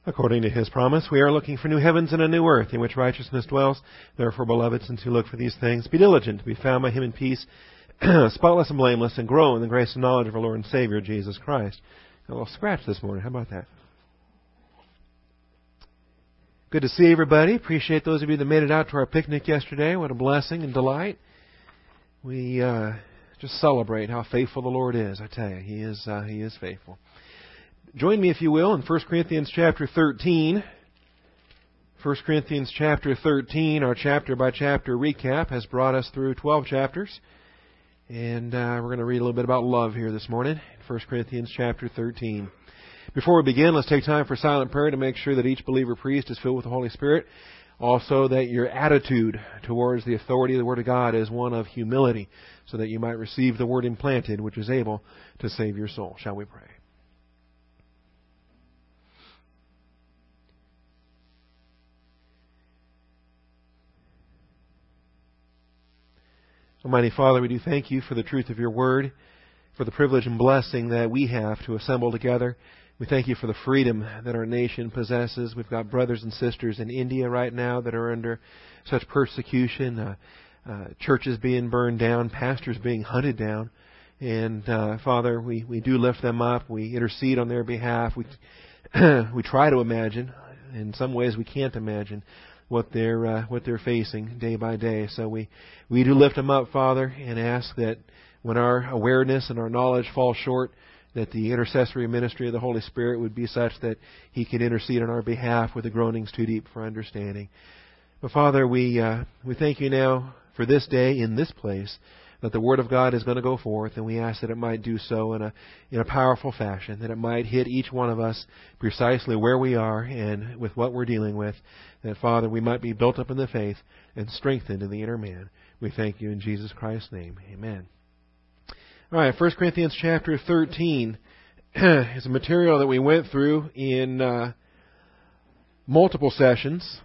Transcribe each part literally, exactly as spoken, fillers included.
According to His promise, we are looking for new heavens and a new earth in which righteousness dwells. Therefore, beloved, since you look for these things, be diligent to be found by Him in peace, spotless and blameless, and grow in the grace and knowledge of our Lord and Savior, Jesus Christ. A little scratch this morning. How about that? Good to see everybody. Appreciate those of you that made it out to our picnic yesterday. What a blessing and delight. We uh, just celebrate how faithful the Lord is. I tell you, He is uh, He is faithful. Join me, if you will, in First Corinthians chapter thirteen. First Corinthians chapter thirteen, our chapter-by-chapter recap, has brought us through twelve chapters. And uh, we're going to read a little bit about love here this morning. First Corinthians chapter thirteen. Before we begin, let's take time for silent prayer to make sure that each believer priest is filled with the Holy Spirit. Also, that your attitude towards the authority of the Word of God is one of humility, so that you might receive the Word implanted, which is able to save your soul. Shall we pray? Almighty Father, we do thank You for the truth of Your Word, for the privilege and blessing that we have to assemble together. We thank You for the freedom that our nation possesses. We've got brothers and sisters in India right now that are under such persecution, uh, uh, churches being burned down, pastors being hunted down. And uh, Father, we, we do lift them up. We intercede on their behalf. We we try to imagine. In some ways, we can't imagine what they're uh, what they're facing day by day. So we, we do lift them up, Father, and ask that when our awareness and our knowledge fall short, that the intercessory ministry of the Holy Spirit would be such that He can intercede on our behalf with the groanings too deep for understanding. But Father, we uh, we thank You now for this day in this place, that the Word of God is going to go forth, and we ask that it might do so in a in a powerful fashion, that it might hit each one of us precisely where we are and with what we're dealing with, that, Father, we might be built up in the faith and strengthened in the inner man. We thank You in Jesus Christ's name. Amen. All right, First Corinthians chapter thirteen is a material that we went through in uh, multiple sessions.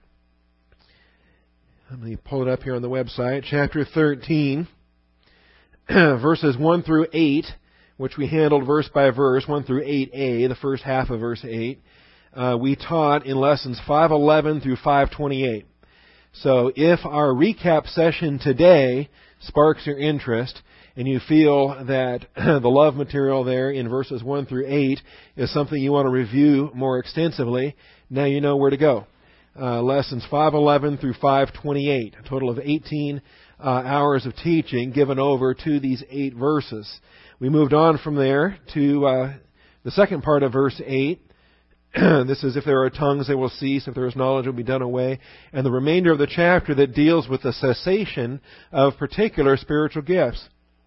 Let me pull it up here on the website. Chapter thirteen, verses one through eight, which we handled verse by verse, one through eight a, the first half of verse eight. Uh, we taught in lessons five eleven through five twenty-eight. So if our recap session today sparks your interest, and you feel that the love material there in verses one through eight is something you want to review more extensively, now you know where to go. Uh, lessons five eleven through five twenty-eight, a total of eighteen uh, hours of teaching given over to these eight verses. We moved on from there to uh, the second part of verse eight. This is, if there are tongues, they will cease. If there is knowledge, it will be done away. And the remainder of the chapter that deals with the cessation of particular spiritual gifts.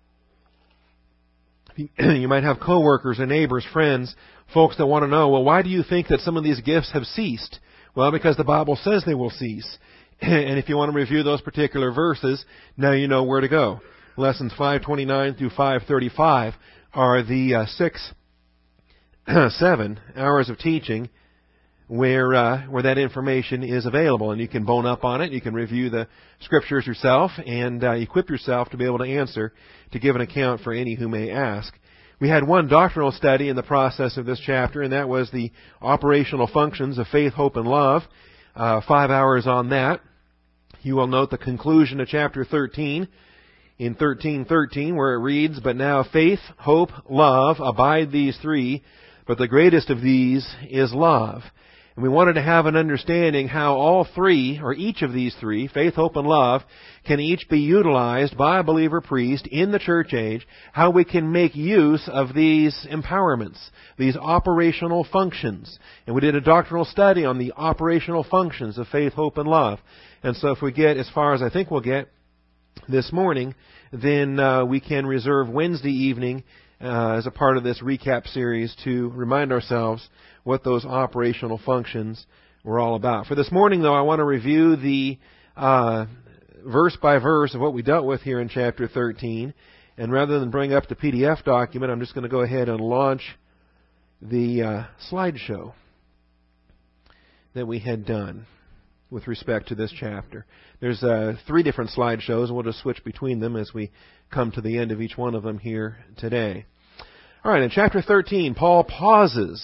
You might have coworkers and neighbors, friends, folks that want to know, well, why do you think that some of these gifts have ceased? Well, because the Bible says they will cease. And if you want to review those particular verses, now you know where to go. Lessons five twenty-nine through five thirty-five are the uh, six, seven hours of teaching where uh, where that information is available. And you can bone up on it. You can review the Scriptures yourself and uh, equip yourself to be able to answer, to give an account for any who may ask. We had one doctrinal study in the process of this chapter, and that was the operational functions of faith, hope, and love. Uh, five hours on that. You will note the conclusion of chapter thirteen, in thirteen thirteen, where it reads, "But now faith, hope, love, abide these three, but the greatest of these is love." And we wanted to have an understanding how all three, or each of these three, faith, hope, and love, can each be utilized by a believer priest in the church age, how we can make use of these empowerments, these operational functions. And we did a doctrinal study on the operational functions of faith, hope, and love. And so if we get as far as I think we'll get this morning, then uh, we can reserve Wednesday evening uh, as a part of this recap series to remind ourselves what those operational functions were all about. For this morning, though, I want to review the uh, verse by verse of what we dealt with here in chapter thirteen. And rather than bring up the P D F document, I'm just going to go ahead and launch the uh, slideshow that we had done with respect to this chapter. There's uh, three different slideshows, and we'll just switch between them as we come to the end of each one of them here today. All right, in chapter thirteen, Paul pauses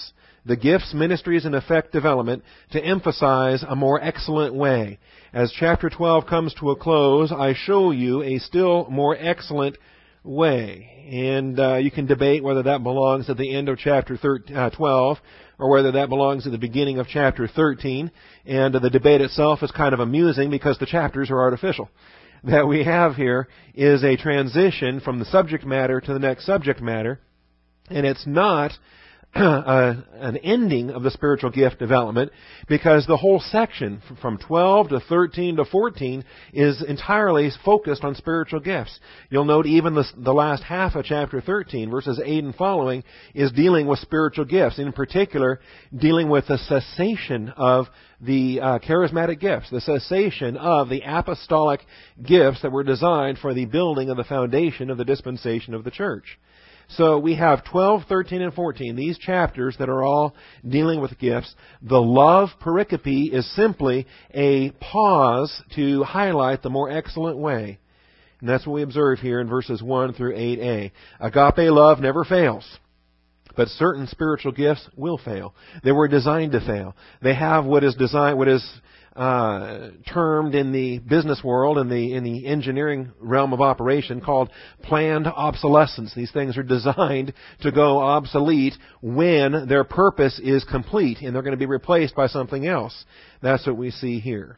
the gifts, ministries, and effect development to emphasize a more excellent way. As chapter twelve comes to a close, I show you a still more excellent way. And uh, you can debate whether that belongs at the end of chapter twelve or whether that belongs at the beginning of chapter thirteen. And uh, the debate itself is kind of amusing because the chapters are artificial. That we have here is a transition from the subject matter to the next subject matter, and it's not uh, an ending of the spiritual gift development, because the whole section from twelve to thirteen to fourteen is entirely focused on spiritual gifts. You'll note even the, the last half of chapter thirteen, verses eight and following, is dealing with spiritual gifts, in particular dealing with the cessation of the uh, charismatic gifts, the cessation of the apostolic gifts that were designed for the building of the foundation of the dispensation of the church. So we have twelve, thirteen, and fourteen, these chapters that are all dealing with gifts. The love pericope is simply a pause to highlight the more excellent way. And that's what we observe here in verses one through eight a. Agape love never fails. But certain spiritual gifts will fail. They were designed to fail. They have what is designed, what is uh, termed in the business world and the in the engineering realm of operation called planned obsolescence. These things are designed to go obsolete when their purpose is complete, and they're going to be replaced by something else. That's what we see here.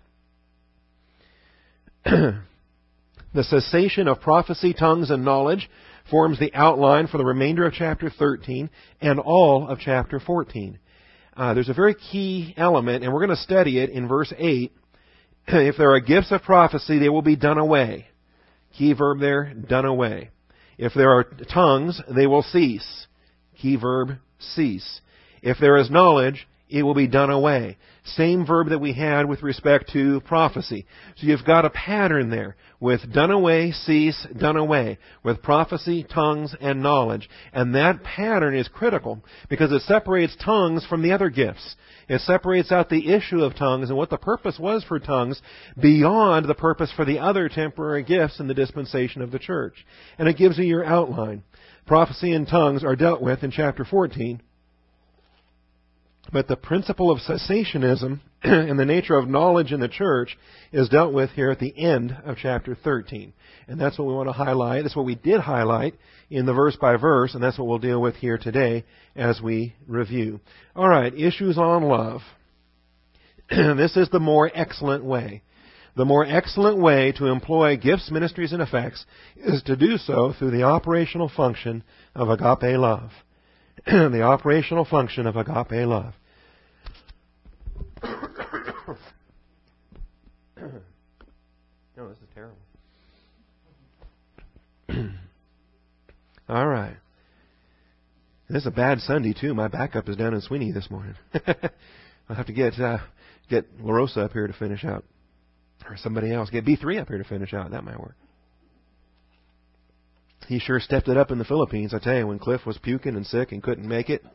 The cessation of prophecy, tongues, and knowledge forms the outline for the remainder of chapter thirteen and all of chapter fourteen. Uh, there's a very key element, and we're going to study it in verse eight. If there are gifts of prophecy, they will be done away. Key verb there, done away. If there are tongues, they will cease. Key verb, cease. If there is knowledge, it will be done away. Same verb that we had with respect to prophecy. So you've got a pattern there with done away, cease, done away, with prophecy, tongues, and knowledge. And that pattern is critical because it separates tongues from the other gifts. It separates out the issue of tongues and what the purpose was for tongues beyond the purpose for the other temporary gifts in the dispensation of the church. And it gives you your outline. Prophecy and tongues are dealt with in chapter fourteen. But the principle of cessationism and the nature of knowledge in the church is dealt with here at the end of chapter thirteen. And that's what we want to highlight. That's what we did highlight in the verse by verse, and that's what we'll deal with here today as we review. All right, issues on love. This is the more excellent way. The more excellent way to employ gifts, ministries, and effects is to do so through the operational function of agape love. The operational function of agape love. No, this is terrible. All right. This is a bad Sunday, too. My backup is down in Sweeney this morning. I'll have to get uh, get LaRosa up here to finish out. Or somebody else. Get B three up here to finish out. That might work. He sure stepped it up in the Philippines, I tell you, when Cliff was puking and sick and couldn't make it.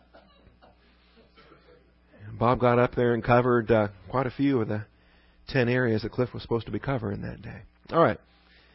Bob got up there and covered uh, quite a few of the ten areas that Cliff was supposed to be covering that day. All right.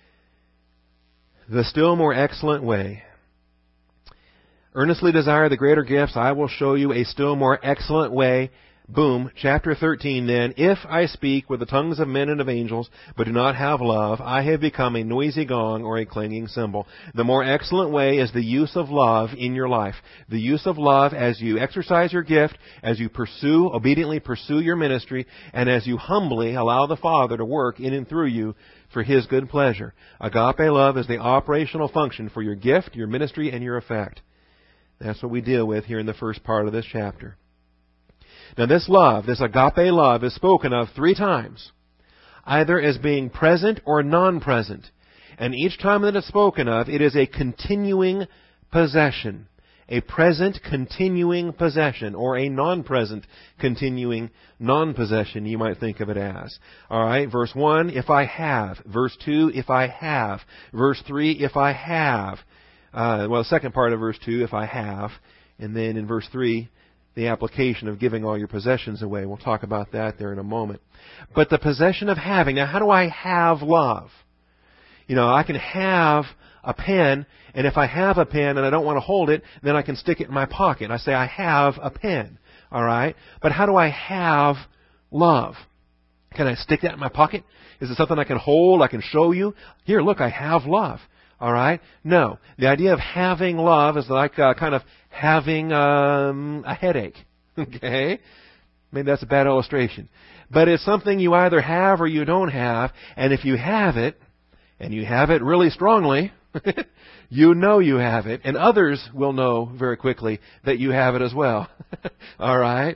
The still more excellent way. Earnestly desire the greater gifts. I will show you a still more excellent way. Boom. Chapter thirteen then. If I speak with the tongues of men and of angels, but do not have love, I have become a noisy gong or a clanging cymbal. The more excellent way is the use of love in your life. The use of love as you exercise your gift, as you pursue, obediently pursue your ministry, and as you humbly allow the Father to work in and through you for His good pleasure. Agape love is the operational function for your gift, your ministry, and your effect. That's what we deal with here in the first part of this chapter. Now this love, this agape love, is spoken of three times, either as being present or non-present. And each time that it's spoken of, it is a continuing possession, a present continuing possession, or a non-present continuing non-possession, you might think of it as. All right, verse one, if I have. Verse two, if I have. Verse three, if I have. Uh, well, the second part of verse two, if I have. And then in verse three, the application of giving all your possessions away. We'll talk about that there in a moment. But the possession of having. Now, how do I have love? You know, I can have a pen, and if I have a pen and I don't want to hold it, then I can stick it in my pocket. I say, I have a pen. All right? But how do I have love? Can I stick that in my pocket? Is it something I can hold? I can show you? Here, look, I have love. All right? No. The idea of having love is like uh, kind of having um, a headache. Okay? Maybe that's a bad illustration. But it's something you either have or you don't have. And if you have it, and you have it really strongly, you know you have it. And others will know very quickly that you have it as well. All right?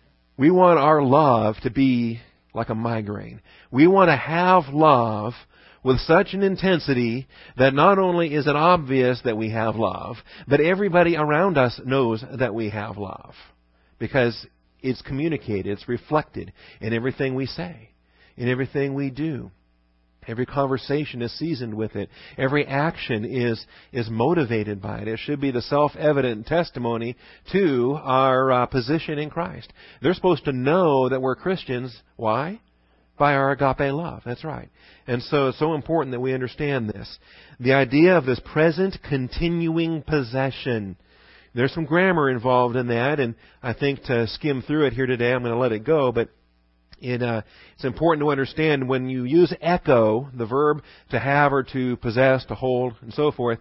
We want our love to be like a migraine. We want to have love with such an intensity that not only is it obvious that we have love, but everybody around us knows that we have love. Because it's communicated, it's reflected in everything we say, in everything we do. Every conversation is seasoned with it. Every action is is motivated by it. It should be the self-evident testimony to our uh, position in Christ. They're supposed to know that we're Christians. Why? By our agape love. That's right. And so it's so important that we understand this. The idea of this present continuing possession. There's some grammar involved in that, and I think to skim through it here today, I'm going to let it go, but it, uh, it's important to understand when you use echo, the verb to have or to possess, to hold, and so forth,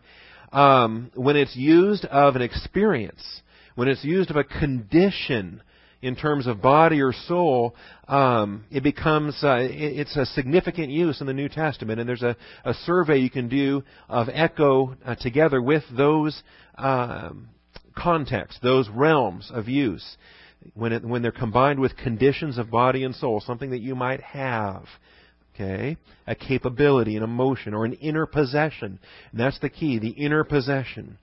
um, when it's used of an experience, when it's used of a condition in terms of body or soul, um, it becomes, uh, it, it's a significant use in the New Testament, and there's a, a survey you can do of echo uh, together with those um, contexts, those realms of use, when it, when they're combined with conditions of body and soul, something that you might have, okay, a capability, an emotion, or an inner possession. And that's the key, the inner possession.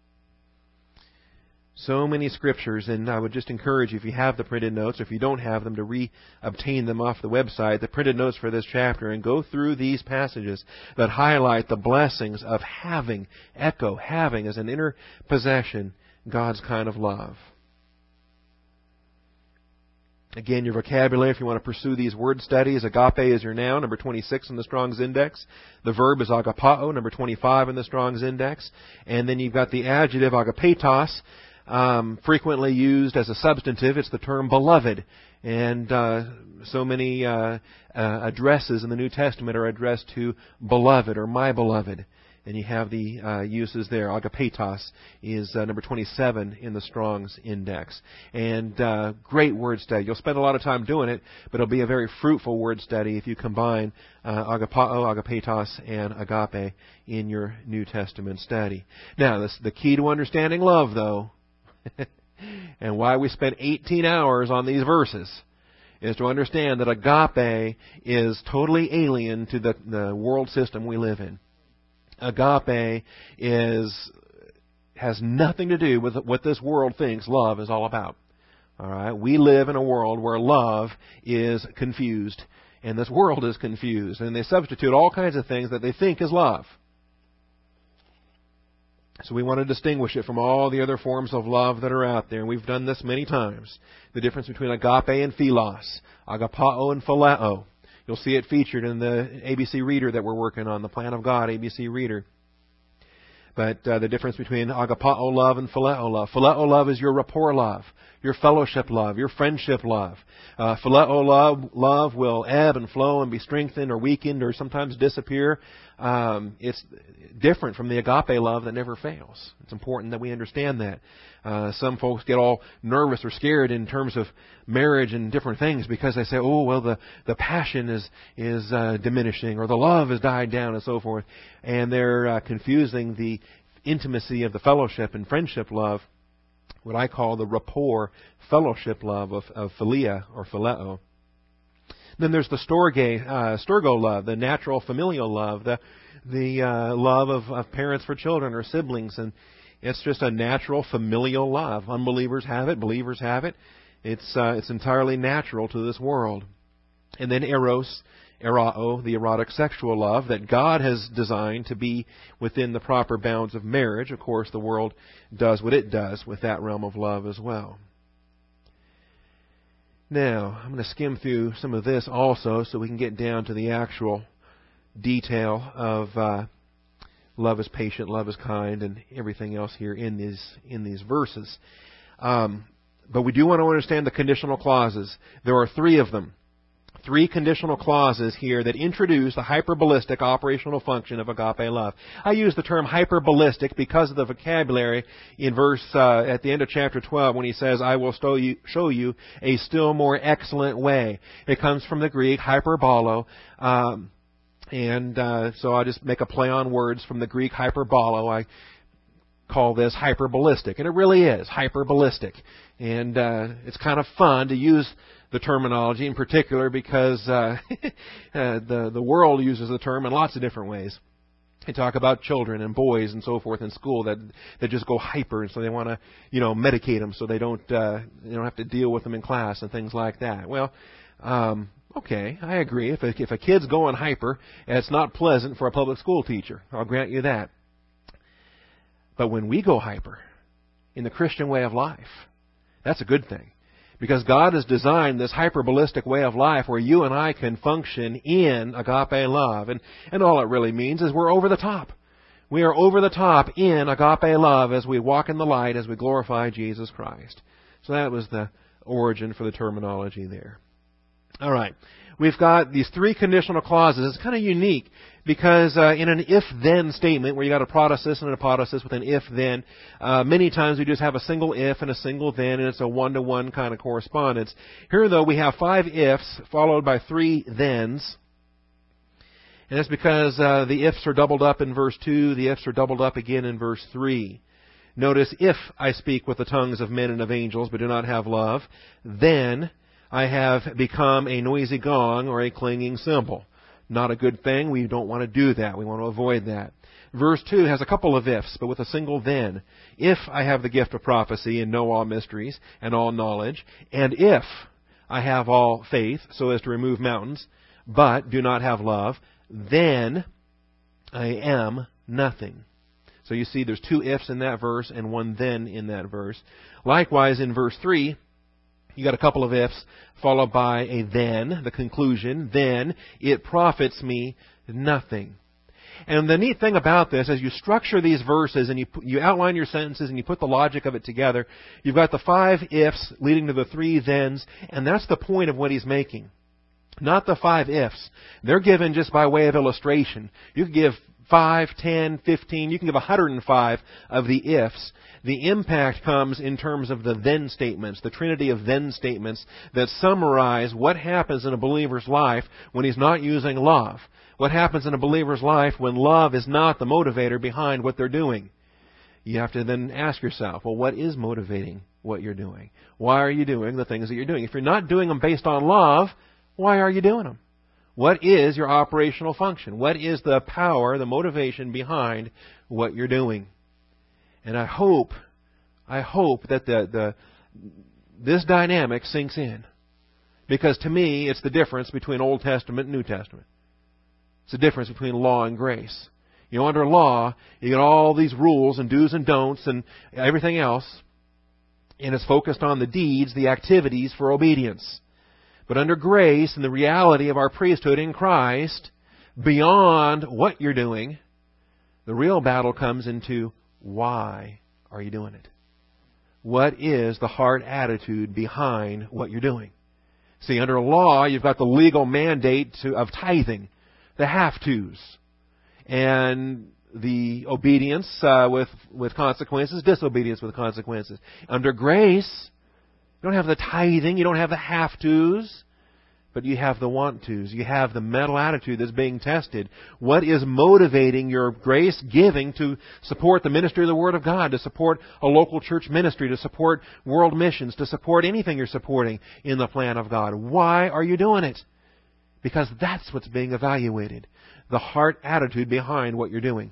So many scriptures, and I would just encourage you, if you have the printed notes, or if you don't have them, to re-obtain them off the website, the printed notes for this chapter, and go through these passages that highlight the blessings of having, echo, having as an inner possession, God's kind of love. Again, your vocabulary, if you want to pursue these word studies, agape is your noun, number twenty-six in the Strong's Index. The verb is agapao, number twenty-five in the Strong's Index. And then you've got the adjective agapetos, um, frequently used as a substantive. It's the term beloved. And uh, so many uh, uh, addresses in the New Testament are addressed to beloved or my beloved. And you have the uh, uses there. Agapetos is uh, number twenty-seven in the Strong's Index. And uh, great word study. You'll spend a lot of time doing it, but it'll be a very fruitful word study if you combine uh, agapao, agapetos, and agape in your New Testament study. Now, this, the key to understanding love, though, and why we spent eighteen hours on these verses, is to understand that agape is totally alien to the, the world system we live in. Agape is has nothing to do with what this world thinks love is all about. All right, we live in a world where love is confused, and this world is confused, and they substitute all kinds of things that they think is love. So we want to distinguish it from all the other forms of love that are out there, and we've done this many times. The difference between agape and philos, agapao and phileo. You'll see it featured in the A B C Reader that we're working on, the Plan of God A B C Reader. But uh, the difference between agapao love and phileo love. Phileo love is your rapport love, your fellowship love, your friendship love. Uh, phileo love, love will ebb and flow and be strengthened or weakened or sometimes disappear. Um, it's different from the agape love that never fails. It's important that we understand that. Uh, some folks get all nervous or scared in terms of marriage and different things because they say, oh, well, the, the passion is, is uh, diminishing or the love has died down and so forth. And they're uh, confusing the intimacy of the fellowship and friendship love, what I call the rapport fellowship love of, of philia or phileo. Then there's the storge, uh, storgo love, the natural familial love, the the uh, love of, of parents for children or siblings, and it's just a natural familial love. Unbelievers have it, believers have it. It's uh, it's entirely natural to this world. And then eros, erao, the erotic sexual love that God has designed to be within the proper bounds of marriage. Of course, the world does what it does with that realm of love as well. Now, I'm going to skim through some of this also so we can get down to the actual detail of uh, Love is patient, love is kind, and everything else here in these in these verses. Um, but we do want to understand the conditional clauses. There are three of them. Three conditional clauses here that introduce the hyperbolistic operational function of agape love. I use the term hyperbolistic because of the vocabulary in verse uh, at the end of chapter twelve when he says, "I will show you, show you a still more excellent way." It comes from the Greek hyperbolo, um, and uh, so I just make a play on words from the Greek hyperbolo. I call this hyperbolistic, and it really is hyperbolistic, and uh, it's kind of fun to use the terminology in particular because uh, uh, the the world uses the term in lots of different ways. They talk about children and boys and so forth in school that that just go hyper, and so they want to you know medicate them so they don't uh, they don't have to deal with them in class and things like that. Well, um, okay, I agree. If a, if a kid's going hyper, it's not pleasant for a public school teacher. I'll grant you that. But when we go hyper in the Christian way of life, that's a good thing. Because God has designed this hyperbolistic way of life where you and I can function in agape love. And, and all it really means is we're over the top. We are over the top in agape love as we walk in the light, as we glorify Jesus Christ. So that was the origin for the terminology there. All right. We've got these three conditional clauses. It's kind of unique because uh, in an if-then statement, where you got a protasis and an apodosis with an if-then, uh, many times we just have a single if and a single then, and it's a one-to-one kind of correspondence. Here, though, we have five ifs followed by three thens. And that's because uh, the ifs are doubled up in verse two, the ifs are doubled up again in verse three. Notice, if I speak with the tongues of men and of angels, but do not have love, then I have become a noisy gong or a clanging cymbal. Not a good thing. We don't want to do that. We want to avoid that. Verse two has a couple of ifs, but with a single then. If I have the gift of prophecy and know all mysteries and all knowledge, and if I have all faith so as to remove mountains, but do not have love, then I am nothing. So you see there's two ifs in that verse and one then in that verse. Likewise in verse three, you got a couple of ifs, followed by a then, the conclusion. Then it profits me nothing. And the neat thing about this, as you structure these verses and you you outline your sentences and you put the logic of it together, you've got the five ifs leading to the three thens, and that's the point of what he's making. Not the five ifs. They're given just by way of illustration. You could give five, ten, fifteen, you can give one hundred five of the ifs. The impact comes in terms of the then statements, the trinity of then statements that summarize what happens in a believer's life when he's not using love. What happens in a believer's life when love is not the motivator behind what they're doing. You have to then ask yourself, well, what is motivating what you're doing? Why are you doing the things that you're doing? If you're not doing them based on love, why are you doing them? What is your operational function? What is the power, the motivation behind what you're doing? And I hope, I hope that the, the this dynamic sinks in. Because to me, it's the difference between Old Testament and New Testament. It's the difference between law and grace. You know, under law, you get all these rules and do's and don'ts and everything else, and it's focused on the deeds, the activities for obedience. But under grace and the reality of our priesthood in Christ, beyond what you're doing, the real battle comes into why are you doing it? What is the heart attitude behind what you're doing? See, under law, you've got the legal mandate to, of tithing, the have-tos, and the obedience uh, with, with consequences, disobedience with consequences. Under grace, you don't have the tithing, you don't have the have-tos, but you have the want-tos. You have the mental attitude that's being tested. What is motivating your grace giving to support the ministry of the Word of God, to support a local church ministry, to support world missions, to support anything you're supporting in the plan of God? Why are you doing it? Because that's what's being evaluated. The heart attitude behind what you're doing.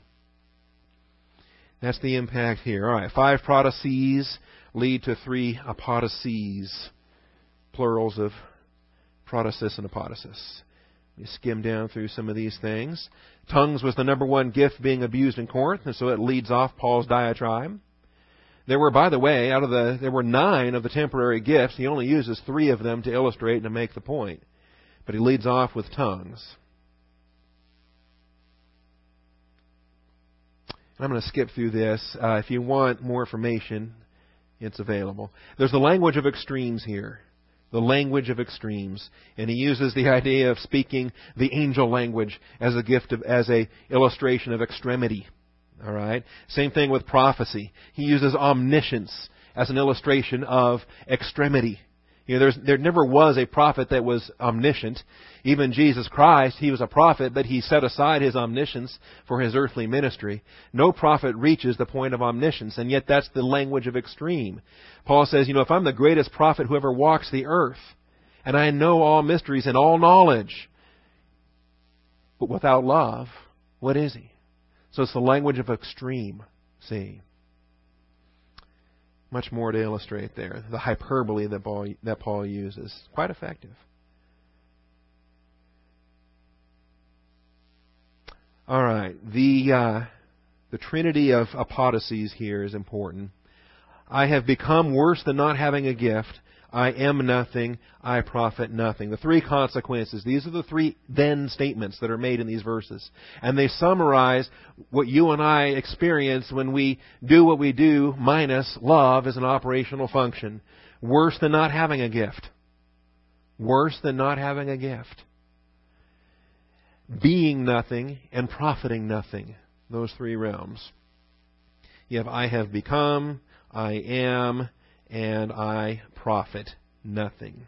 That's the impact here. All right, five protases lead to three apodoses, plurals of protasis and apodosis. We skim down through some of these things. Tongues was the number one gift being abused in Corinth, and so it leads off Paul's diatribe. There were, by the way, out of the there were nine of the temporary gifts. He only uses three of them to illustrate and to make the point. But he leads off with tongues. I'm going to skip through this. Uh, if you want more information, it's available. There's the language of extremes here. The language of extremes. And he uses the idea of speaking the angel language as a gift of, as a illustration of extremity. All right? Same thing with prophecy. He uses omniscience as an illustration of extremity. You know, there's, there never was a prophet that was omniscient. Even Jesus Christ, He was a prophet, but He set aside His omniscience for His earthly ministry. No prophet reaches the point of omniscience, and yet that's the language of extreme. Paul says, you know, if I'm the greatest prophet who ever walks the earth, and I know all mysteries and all knowledge, but without love, what is he? So it's the language of extreme, see. Much more to illustrate there. The hyperbole that Paul, that Paul uses. Quite effective. All right. The, uh, the trinity of apodocies here is important. I have become worse than not having a gift. I am nothing. I profit nothing. The three consequences. These are the three then statements that are made in these verses. And they summarize what you and I experience when we do what we do minus love as an operational function. Worse than not having a gift. Worse than not having a gift. Being nothing and profiting nothing. Those three realms. You have I have become, I am, and I profit nothing.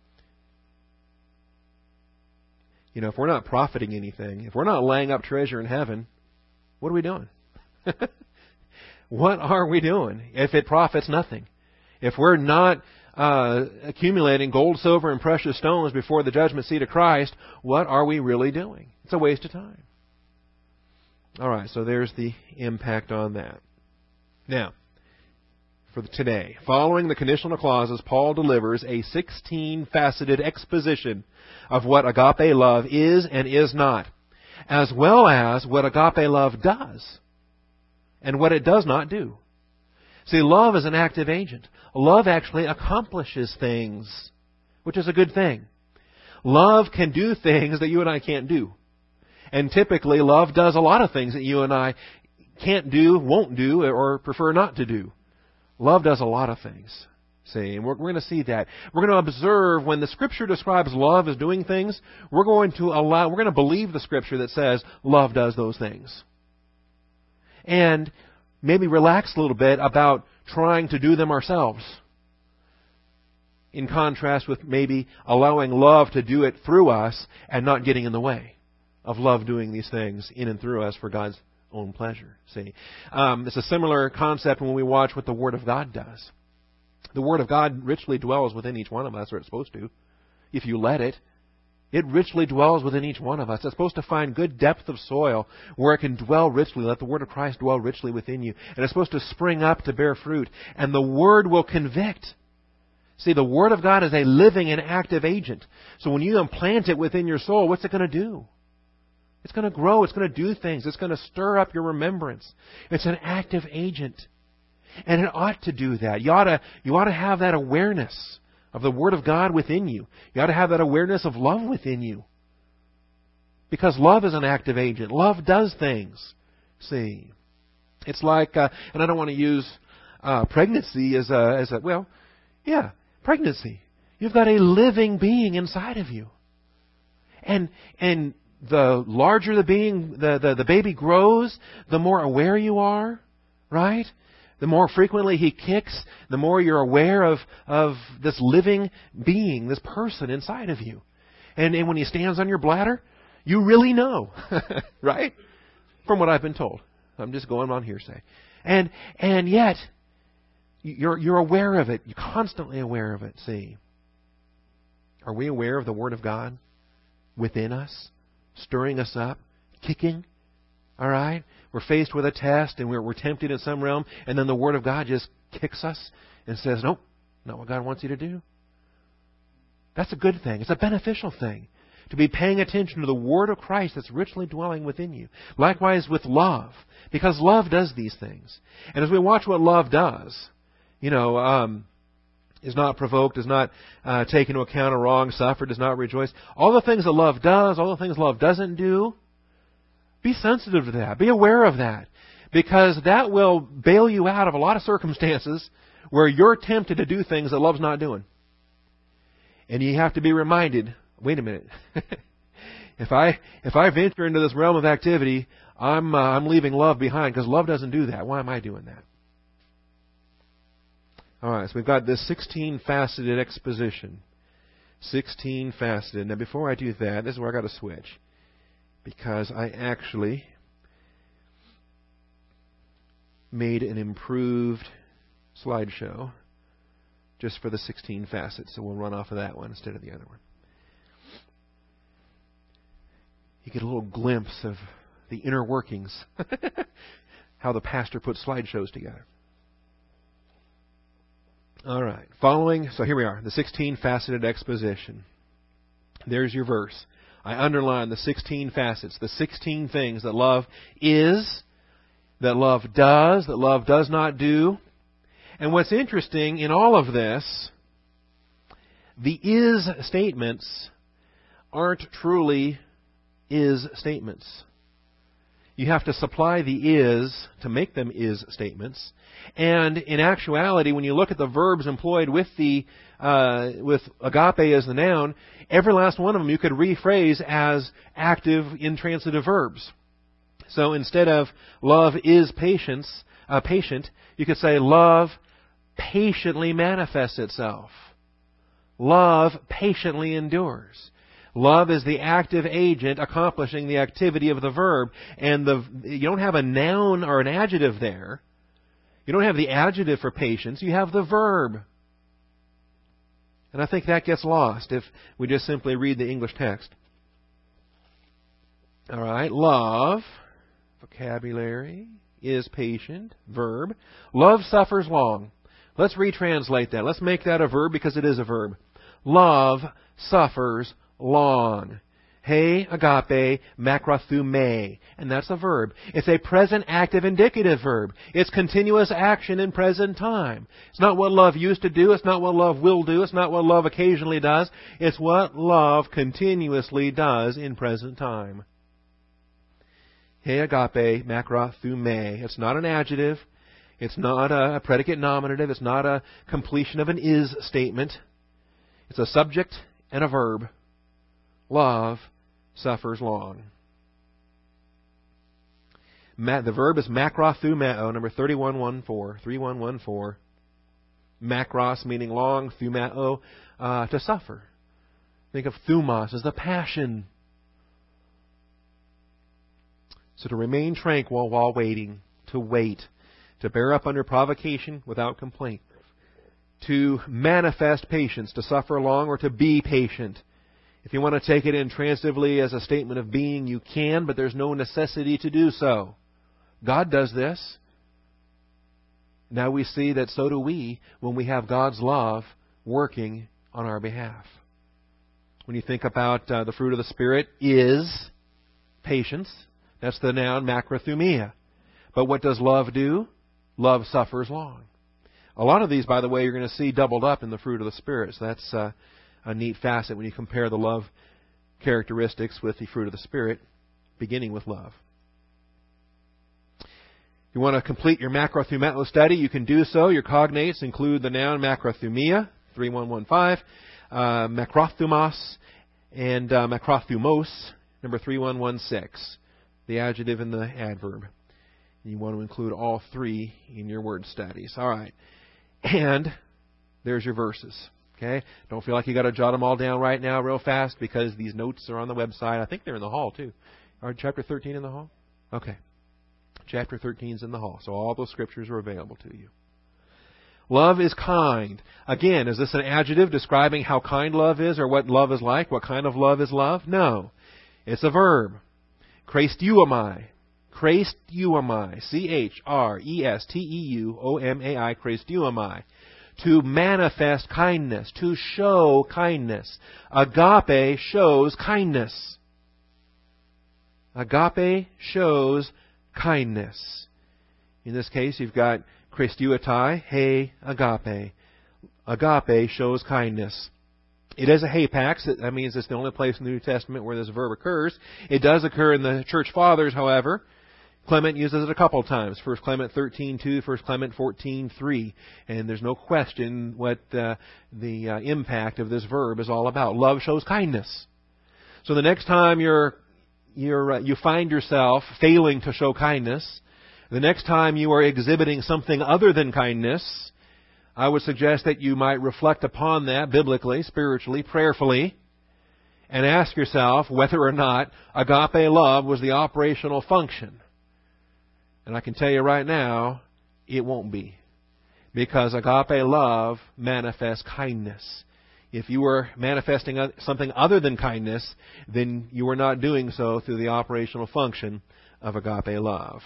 You know, if we're not profiting anything, if we're not laying up treasure in heaven, what are we doing? What are we doing if it profits nothing? If we're not uh, accumulating gold, silver, and precious stones before the judgment seat of Christ, what are we really doing? It's a waste of time. All right, so there's the impact on that. Now, for today, following the conditional clauses, Paul delivers a sixteen-faceted exposition of what agape love is and is not, as well as what agape love does and what it does not do. See, love is an active agent. Love actually accomplishes things, which is a good thing. Love can do things that you and I can't do. And typically, love does a lot of things that you and I can't do, won't do, or prefer not to do. Love does a lot of things. See, and we're, we're going to see that. We're going to observe when the Scripture describes love as doing things, we're going to allow, we're going to believe the Scripture that says love does those things. And maybe relax a little bit about trying to do them ourselves. In contrast with maybe allowing love to do it through us and not getting in the way of love doing these things in and through us for God's own pleasure. See, um, it's a similar concept when we watch what the Word of God does. The Word of God richly dwells within each one of us, or it's supposed to. If you let it, it richly dwells within each one of us. It's supposed to find good depth of soil where it can dwell richly. Let the Word of Christ dwell richly within you. And it's supposed to spring up to bear fruit. And the Word will convict. See, the Word of God is a living and active agent. So when you implant it within your soul, what's it going to do? It's going to grow. It's going to do things. It's going to stir up your remembrance. It's an active agent. And it ought to do that. You ought to, you ought to have that awareness of the Word of God within you. You ought to have that awareness of love within you. Because love is an active agent. Love does things. See, it's like, uh, and I don't want to use uh, pregnancy as a, as a, well, yeah, pregnancy. You've got a living being inside of you. And, and, the larger the being, the, the, the baby grows, the more aware you are, right? The more frequently he kicks, the more you're aware of, of this living being, this person inside of you. And, and when he stands on your bladder, you really know, right? From what I've been told. I'm just going on hearsay. And, and yet, you're, you're aware of it. You're constantly aware of it, see. Are we aware of the Word of God within us? Stirring us up, kicking, all right? We're faced with a test and we're, we're tempted in some realm, and then the Word of God just kicks us and says, nope, not what God wants you to do. That's a good thing. It's a beneficial thing to be paying attention to the Word of Christ that's richly dwelling within you. Likewise with love, because love does these things. And as we watch what love does, you know, um, is not provoked, does not uh, take into account a wrong suffered, does not rejoice. All the things that love does, all the things love doesn't do, be sensitive to that. Be aware of that. because that will bail you out of a lot of circumstances where you're tempted to do things that love's not doing. And you have to be reminded, wait a minute. if I if I venture into this realm of activity, I'm uh, I'm leaving love behind, because love doesn't do that. Why am I doing that? All right, so we've got this sixteen-faceted exposition. sixteen-faceted. Now, before I do that, this is where I got to switch, because I actually made an improved slideshow just for the sixteen facets, so we'll run off of that one instead of the other one. You get a little glimpse of the inner workings, how the pastor puts slideshows together. All right, following, so here we are, the sixteen-faceted exposition. There's your verse. I underline the sixteen facets, the sixteen things that love is, that love does, that love does not do. And what's interesting in all of this, the is statements aren't truly is statements. You have to supply the is to make them is statements. And in actuality, when you look at the verbs employed with the uh, with agape as the noun, every last one of them you could rephrase as active intransitive verbs. So instead of love is patience, uh, patient, you could say love patiently manifests itself. Love patiently endures. Love is the active agent accomplishing the activity of the verb. And the you don't have a noun or an adjective there. You don't have the adjective for patience. You have the verb. And I think that gets lost if we just simply read the English text. All right. Love, vocabulary, is patient, verb. Love suffers long. Let's retranslate that. Let's make that a verb because it is a verb. Love suffers long. He agape makrathume. And that's a verb. It's a present active indicative verb. It's continuous action in present time. It's not what love used to do. It's not what love will do. It's not what love occasionally does. It's what love continuously does in present time. He agape makrathume. It's not an adjective. It's not a predicate nominative. It's not a completion of an is statement. It's a subject and a verb. Love suffers long. Ma- the verb is makrothumeo, number thirty-one fourteen, thirty-one fourteen. Makros meaning long, thumeo, uh, to suffer. Think of thumos as the passion. So to remain tranquil while waiting, to wait, to bear up under provocation without complaint, to manifest patience, to suffer long, or to be patient. If you want to take it intransitively as a statement of being, you can, but there's no necessity to do so. God does this. Now we see that so do we when we have God's love working on our behalf. When you think about uh, the fruit of the Spirit is patience. That's the noun makrothumia. But what does love do? Love suffers long. A lot of these, by the way, you're going to see doubled up in the fruit of the Spirit. So that's uh, a neat facet when you compare the love characteristics with the fruit of the Spirit, beginning with love. If you want to complete your makrothumeo study, you can do so. Your cognates include the noun makrothumia, thirty-one fifteen, uh, makrothumos, and uh, makrothumos, number thirty-one sixteen, the adjective and the adverb. You want to include all three in your word studies. All right. And there's your verses. Okay? Don't feel like you got to jot them all down right now real fast because these notes are on the website. I think they're in the hall too. Are chapter thirteen in the hall? Okay. Chapter thirteen is in the hall. So all those scriptures are available to you. Love is kind. Again, is this an adjective describing how kind love is or what love is like? What kind of love is love? No. It's a verb. Christeuomai. Christeuomai. C H R E S T E U O M A I. Christeuomai. To manifest kindness. To show kindness. Agape shows kindness. Agape shows kindness. In this case, you've got Christeuotai, he agape. Agape shows kindness. It is a hapax. That means it's the only place in the New Testament where this verb occurs. It does occur in the Church Fathers, however. Clement uses it a couple times. First Clement thirteen two, First Clement fourteen three. And there's no question what uh, the uh, impact of this verb is all about. Love shows kindness. So the next time you're, you're, uh, you find yourself failing to show kindness, the next time you are exhibiting something other than kindness, I would suggest that you might reflect upon that biblically, spiritually, prayerfully, and ask yourself whether or not agape love was the operational function. And I can tell you right now, it won't be. Because agape love manifests kindness. If you were manifesting something other than kindness, then you are not doing so through the operational function of agape love.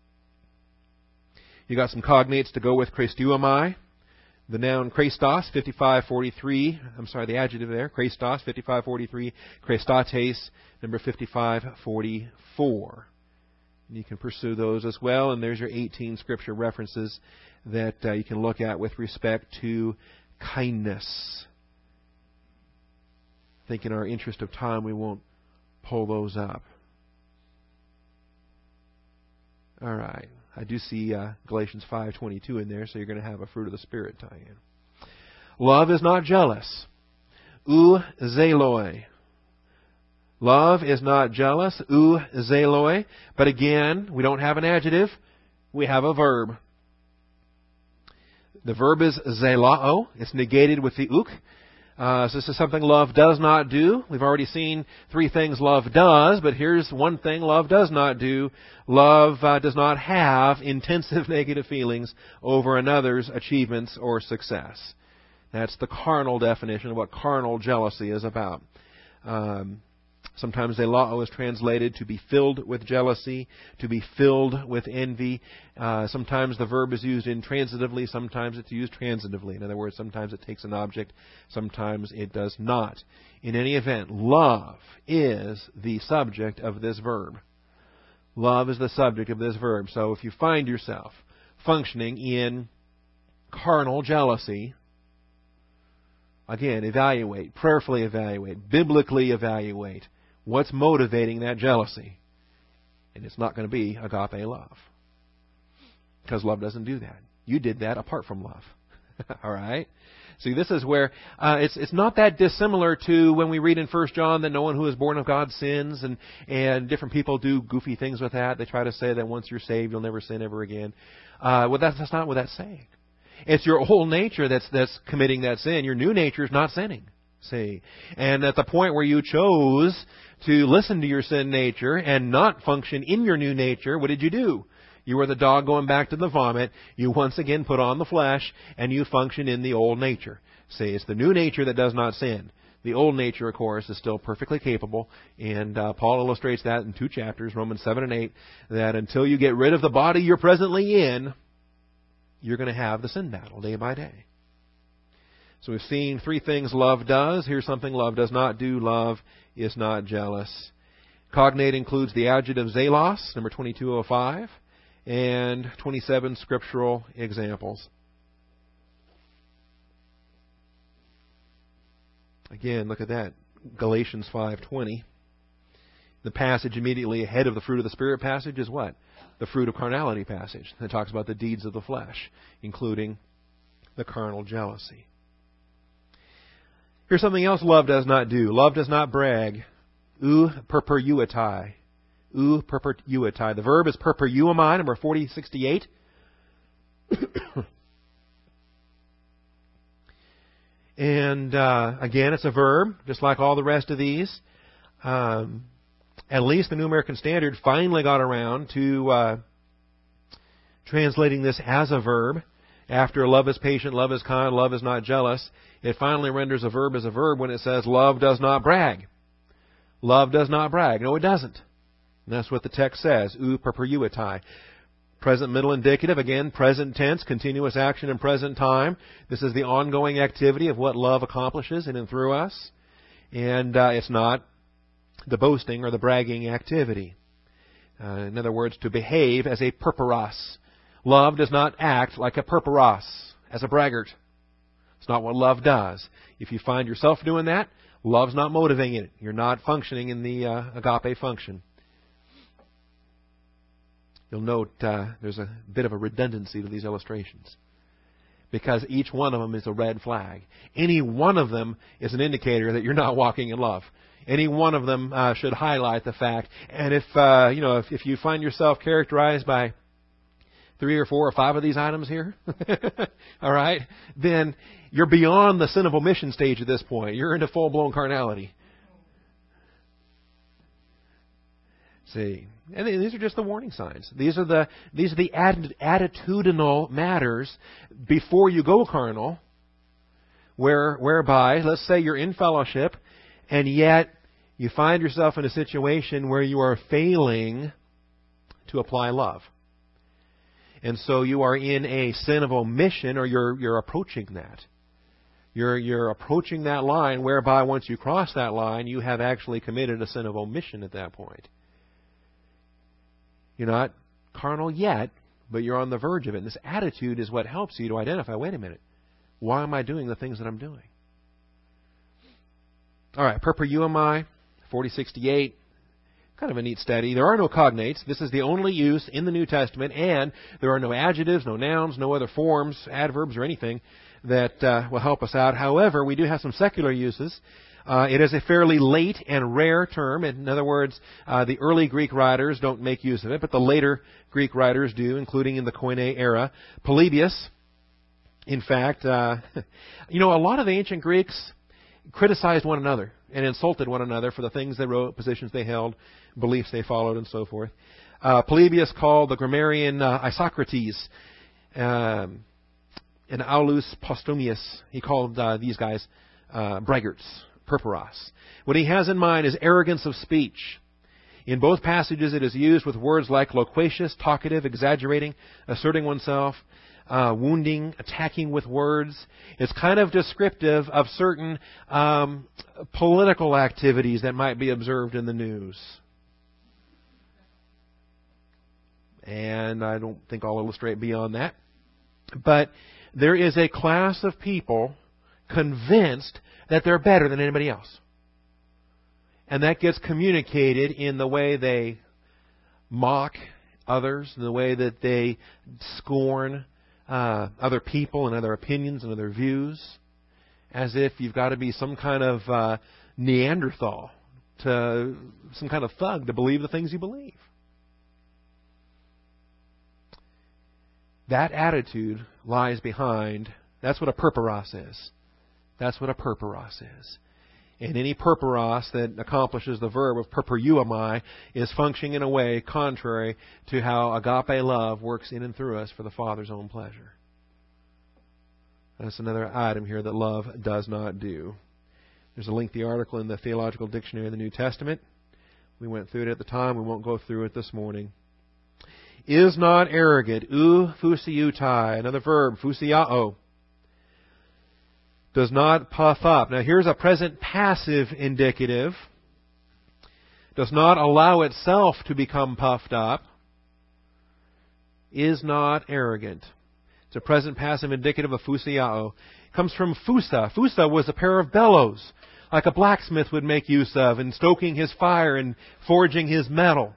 You got some cognates to go with Christeuomai. The noun Christos, fifty-five forty-three. I'm sorry, the adjective there, Christos, fifty-five forty-three. Christates, number fifty-five forty-four. And you can pursue those as well. And there's your eighteen scripture references that uh, you can look at with respect to kindness. I think in our interest of time, we won't pull those up. All right. I do see uh, Galatians five twenty-two in there, so you're going to have a fruit of the Spirit tie-in. Love is not jealous. U zeloi. Love is not jealous. U zeloi. But again, we don't have an adjective. We have a verb. The verb is zelao. It's negated with the uk. Uh, so this is something love does not do. We've already seen three things love does, but here's one thing love does not do. Love uh, does not have intensive negative feelings over another's achievements or success. That's the carnal definition of what carnal jealousy is about. Um, Sometimes zelao is translated to be filled with jealousy, to be filled with envy. Uh, sometimes the verb is used intransitively, sometimes it's used transitively. In other words, sometimes it takes an object, sometimes it does not. In any event, love is the subject of this verb. Love is the subject of this verb. So if you find yourself functioning in carnal jealousy, again, evaluate, prayerfully evaluate, biblically evaluate what's motivating that jealousy. And it's not going to be agape love. Because love doesn't do that. You did that apart from love. All right? See, this is where uh, it's it's not that dissimilar to when we read in First John that no one who is born of God sins, and, and different people do goofy things with that. They try to say that once you're saved, you'll never sin ever again. Uh, well, that's, that's not what that's saying. It's your whole nature that's that's committing that sin. Your new nature is not sinning. See? And at the point where you chose to listen to your sin nature and not function in your new nature, what did you do? You were the dog going back to the vomit. You once again put on the flesh, and you function in the old nature. See, it's the new nature that does not sin. The old nature, of course, is still perfectly capable, and uh, Paul illustrates that in two chapters, Romans seven and eight, that until you get rid of the body you're presently in, you're going to have the sin battle day by day. So we've seen three things love does. Here's something love does not do. Love is not jealous. Cognate includes the adjective zelos, number twenty-two oh five, and twenty-seven scriptural examples. Again, look at that. Galatians five twenty. The passage immediately ahead of the fruit of the Spirit passage is what? The fruit of carnality passage. It talks about the deeds of the flesh, including the carnal jealousy. Here's something else love does not do. Love does not brag. U perperuitai. U perperuitai. The verb is perperuomai, number forty sixty-eight. And uh, again, it's a verb, just like all the rest of these. Um, at least the New American Standard finally got around to uh, translating this as a verb. After love is patient, love is kind, love is not jealous, it finally renders a verb as a verb when it says love does not brag. Love does not brag. No, it doesn't. And that's what the text says. U perperuitai. Present middle indicative, again, present tense, continuous action in present time. This is the ongoing activity of what love accomplishes in and through us. And uh, it's not the boasting or the bragging activity. Uh, in other words, to behave as a perperos. Love does not act like a perperos, as a braggart. It's not what love does. If you find yourself doing that, love's not motivating it. You're not functioning in the uh, agape function. You'll note uh, there's a bit of a redundancy to these illustrations, because each one of them is a red flag. Any one of them is an indicator that you're not walking in love. Any one of them uh, should highlight the fact. And if uh, you know, if, if you find yourself characterized by three or four or five of these items here, all right, then you're beyond the sin of omission stage at this point. You're into full-blown carnality. See, and these are just the warning signs. These are the these are the ad, attitudinal matters before you go carnal, where whereby, let's say you're in fellowship, and yet you find yourself in a situation where you are failing to apply love. And so you are in a sin of omission, or you're you're approaching that. You're you're approaching that line whereby once you cross that line, you have actually committed a sin of omission at that point. You're not carnal yet, but you're on the verge of it. And this attitude is what helps you to identify, wait a minute, why am I doing the things that I'm doing? All right, per per uami, forty sixty-eight. Kind of a neat study. There are no cognates. This is the only use in the New Testament, and there are no adjectives, no nouns, no other forms, adverbs, or anything that uh, will help us out. However, we do have some secular uses. Uh, it is a fairly late and rare term. In other words, uh, the early Greek writers don't make use of it, but the later Greek writers do, including in the Koine era. Polybius, in fact, uh, you know, a lot of the ancient Greeks criticized one another and insulted one another for the things they wrote, positions they held, beliefs they followed, and so forth. Uh, Polybius called the grammarian uh, Isocrates um, and Aulus Postumius. He called uh, these guys uh, braggarts, purpuros. What he has in mind is arrogance of speech. In both passages, it is used with words like loquacious, talkative, exaggerating, asserting oneself, Uh, wounding, attacking with words. It's kind of descriptive of certain um, political activities that might be observed in the news. And I don't think I'll illustrate beyond that. But there is a class of people convinced that they're better than anybody else. And that gets communicated in the way they mock others, in the way that they scorn Uh, other people and other opinions and other views, as if you've got to be some kind of uh, Neanderthal, to some kind of thug to believe the things you believe. That attitude lies behind, that's what a purpuros is. That's what a purpuros is. And any purpuros that accomplishes the verb of per per uami is functioning in a way contrary to how agape love works in and through us for the Father's own pleasure. That's another item here that love does not do. There's a lengthy article in the Theological Dictionary of the New Testament. We went through it at the time. We won't go through it this morning. Is not arrogant. U fusiutai. Another verb. Fusiao. Does not puff up. Now here's a present passive indicative. Does not allow itself to become puffed up. Is not arrogant. It's a present passive indicative of fusiao. It comes from fusa. Fusa was a pair of bellows, like a blacksmith would make use of in stoking his fire and forging his metal.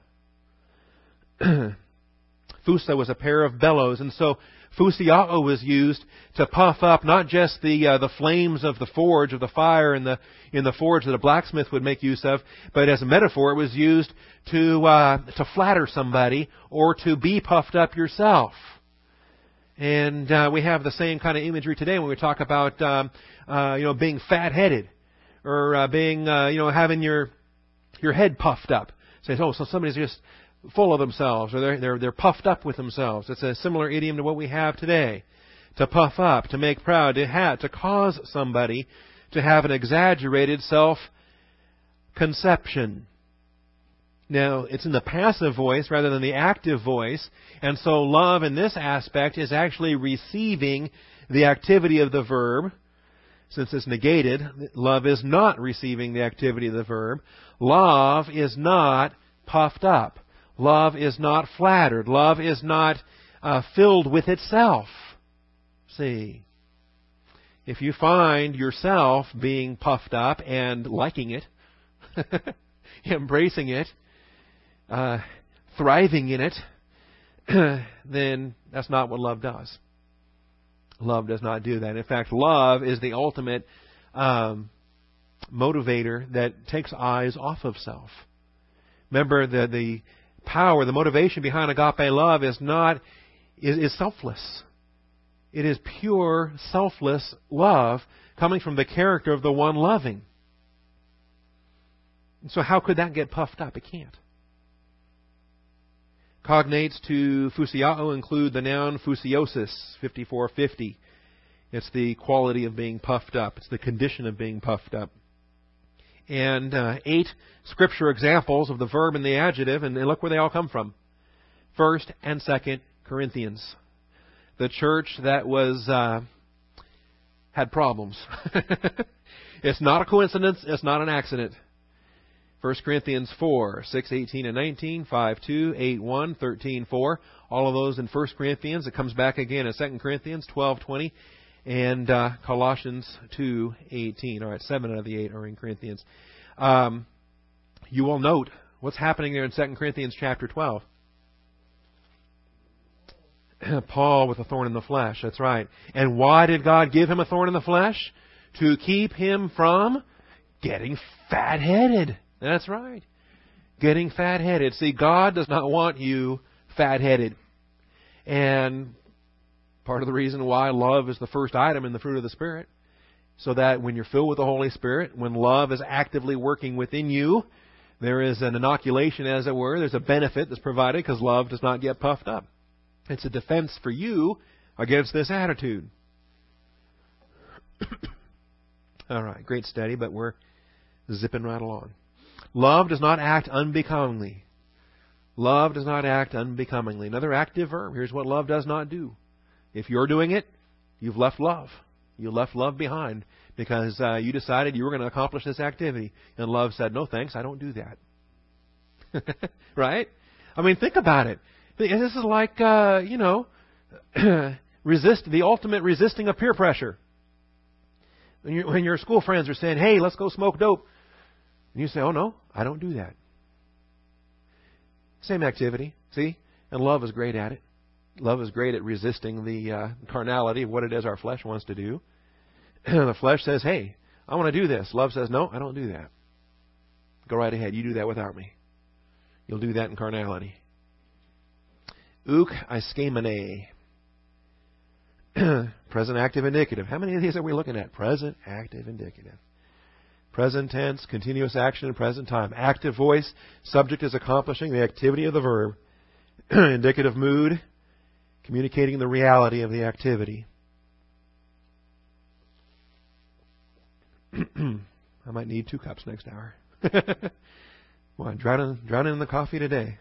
Fusa was a pair of bellows, and so fusiao was used to puff up not just the uh, the flames of the forge, of the fire in the in the forge that a blacksmith would make use of, but as a metaphor, it was used to uh, to flatter somebody or to be puffed up yourself. And uh, we have the same kind of imagery today when we talk about um, uh, you know being fat-headed or uh, being uh, you know having your your head puffed up. Say, oh, so somebody's just full of themselves, or they're, they're, they're puffed up with themselves. It's a similar idiom to what we have today. To puff up, to make proud, to have, to cause somebody to have an exaggerated self-conception. Now, it's in the passive voice rather than the active voice, and so love in this aspect is actually receiving the activity of the verb. Since it's negated, love is not receiving the activity of the verb. Love is not puffed up. Love is not flattered. Love is not uh, filled with itself. See, if you find yourself being puffed up and liking it, embracing it, uh, thriving in it, then that's not what love does. Love does not do that. In fact, love is the ultimate um, motivator that takes eyes off of self. Remember, the the power, the motivation behind agape love is not is, is selfless. It is pure, selfless love coming from the character of the one loving. So how could that get puffed up? It can't. Cognates to fusiao include the noun fusiosis, fifty-four fifty. It's the quality of being puffed up. It's the condition of being puffed up. And uh, eight scripture examples of the verb and the adjective, and look where they all come from. First and Second Corinthians. The church that was uh, had problems. It's not a coincidence. It's not an accident. First Corinthians four, six, eighteen, and nineteen, five, two, eight, one, thirteen, four. All of those in First Corinthians. It comes back again in Second Corinthians twelve, twenty, and uh, Colossians two, eighteen. All right, seven out of the eight are in Corinthians. Um, you will note what's happening there in Second Corinthians chapter twelve. Paul with a thorn in the flesh. That's right. And why did God give him a thorn in the flesh? To keep him from getting fat-headed. That's right. Getting fat-headed. See, God does not want you fat-headed. And part of the reason why love is the first item in the fruit of the Spirit, so that when you're filled with the Holy Spirit, when love is actively working within you, there is an inoculation, as it were. There's a benefit that's provided because love does not get puffed up. It's a defense for you against this attitude. All right, great study, but we're zipping right along. Love does not act unbecomingly. Love does not act unbecomingly. Another active verb. Here's what love does not do. If you're doing it, you've left love. You left love behind because uh, you decided you were going to accomplish this activity. And love said, no thanks, I don't do that. Right? I mean, think about it. This is like, uh, you know, resist the ultimate resisting of peer pressure. When, you, when your school friends are saying, hey, let's go smoke dope. And you say, oh, no, I don't do that. Same activity, see? And love is great at it. Love is great at resisting the uh, carnality of what it is our flesh wants to do. The flesh says, hey, I want to do this. Love says, no, I don't do that. Go right ahead. You do that without me. You'll do that in carnality. Uk ischemene. Present active indicative. How many of these are we looking at? Present active indicative. Present tense, continuous action in present time. Active voice, subject is accomplishing the activity of the verb. Indicative mood, communicating the reality of the activity. I might need two cups next hour. Well, I'm drowning, drowning in the coffee today.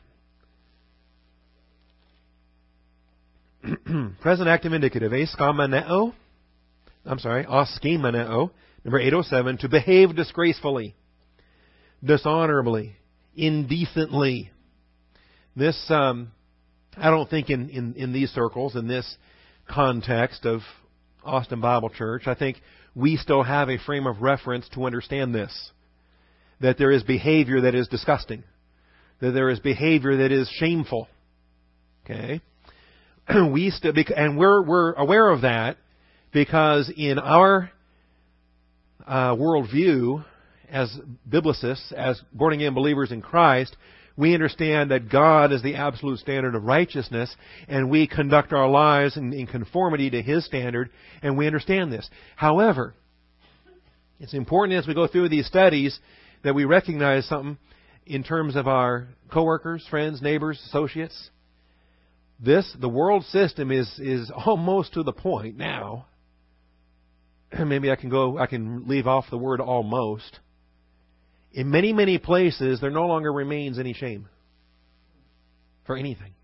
Present active indicative. Askamaneo. I'm sorry. Askamaneo. Number eight oh seven. To behave disgracefully, dishonorably, indecently. This, um, I don't think in, in, in these circles, in this context of Austin Bible Church, I think we still have a frame of reference to understand this. That there is behavior that is disgusting. That there is behavior that is shameful. Okay? We still, and we're we're aware of that because in our uh, worldview, as biblicists, as born again believers in Christ, we understand that God is the absolute standard of righteousness, and we conduct our lives in, in conformity to His standard, and we understand this. However, it's important as we go through these studies that we recognize something in terms of our coworkers, friends, neighbors, associates. This, the world system is, is almost to the point now. Maybe I can go, I can leave off the word almost. In many, many places, there no longer remains any shame for anything.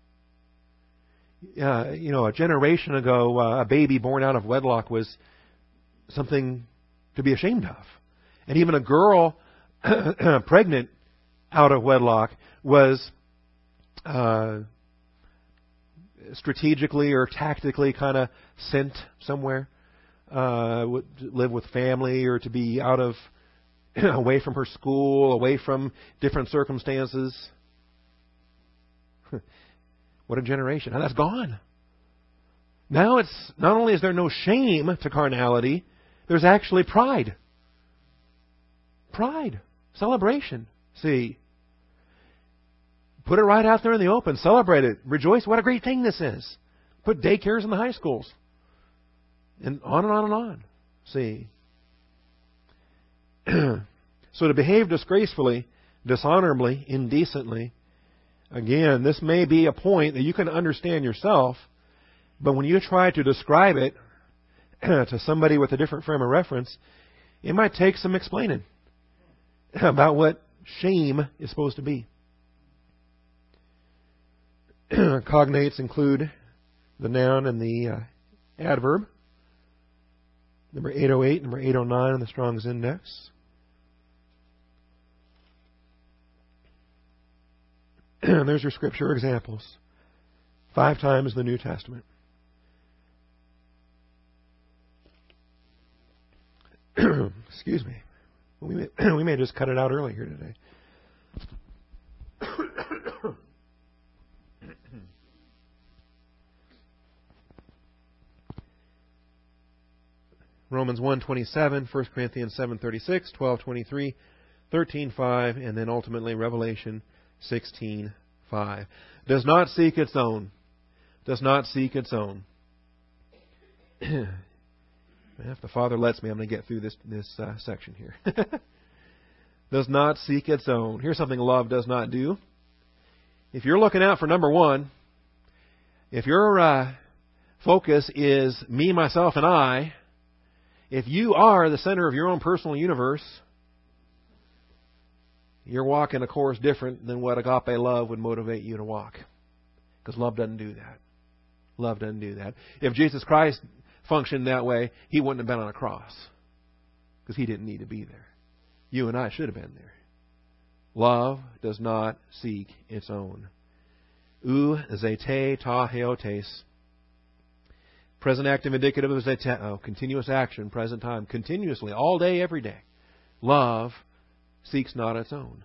Uh, you know, a generation ago, uh, a baby born out of wedlock was something to be ashamed of. And even a girl pregnant out of wedlock was uh, strategically or tactically kind of sent somewhere, uh, live with family or to be out of, away from her school, away from different circumstances. What a generation. Now that's gone. Now it's, not only is there no shame to carnality, there's actually pride. Pride. Celebration. See. Put it right out there in the open. Celebrate it. Rejoice. What a great thing this is. Put daycares in the high schools. And on and on and on. See. So to behave disgracefully, dishonorably, indecently, again, this may be a point that you can understand yourself, but when you try to describe it to somebody with a different frame of reference, it might take some explaining about what shame is supposed to be. Cognates include the noun and the uh, adverb. Number eight oh eight, number eight oh nine on the Strong's Index. There's your scripture examples. Five times in the New Testament. Excuse me. We may, we may just cut it out early here today. Romans one twenty-seven, First Corinthians seven thirty-six, twelve twenty-three, thirteen five, and then ultimately Revelation sixteen five. Does not seek its own. Does not seek its own. If the Father lets me, I'm going to get through this this uh, section here. Does not seek its own. Here's something love does not do. If you're looking out for number one, if your uh, focus is me, myself, and I, if you are the center of your own personal universe, you're walking a course different than what agape love would motivate you to walk. Because love doesn't do that. Love doesn't do that. If Jesus Christ functioned that way, He wouldn't have been on a cross. Because He didn't need to be there. You and I should have been there. Love does not seek its own. U zete ta heotes. Present active indicative of zeteo. Continuous action, present time. Continuously, all day, every day. Love seeks not its own.